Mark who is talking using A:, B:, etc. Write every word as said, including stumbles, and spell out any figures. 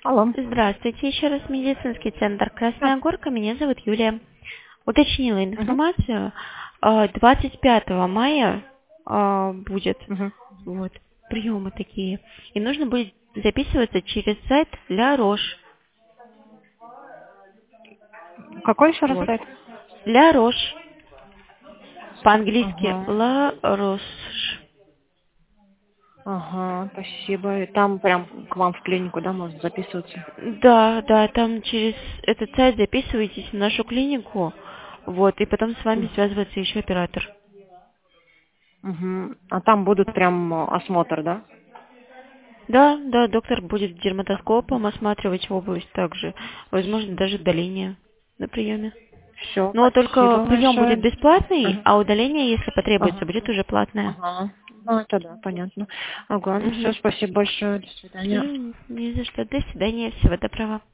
A: Алло.
B: Здравствуйте, еще раз медицинский центр
A: Да.
B: Красная Горка. Меня зовут Юлия. Уточнила
A: Мгм.
B: информацию. а, двадцать пятого мая а, будет
A: Мгм.
B: вот приемы такие. И нужно будет записываться через сайт Ля Рош.
A: Какой еще раз
B: Вот.
A: сайт?
B: Ля Рош. По-английски
A: Ага.
B: Ла Рош.
A: Ага, спасибо. И там прям к вам в клинику, да, можно записываться?
B: Да, да, там через этот сайт записываетесь в нашу клинику. Вот, и потом с вами связывается еще оператор.
A: Угу. А там будут прям э, осмотр, да?
B: Да, да, доктор будет дерматоскопом осматривать область также. Возможно, даже удаление на приеме.
A: Все,
B: Но только
A: спасибо
B: прием будет
A: большое.
B: бесплатный,
A: Ага.
B: а удаление, если потребуется,
A: Ага.
B: будет уже платное.
A: Ага. Ну, это да, понятно. Ага, ну все,
B: Угу.
A: спасибо большое. До свидания.
B: Все, не за что. До свидания. Всего доброго.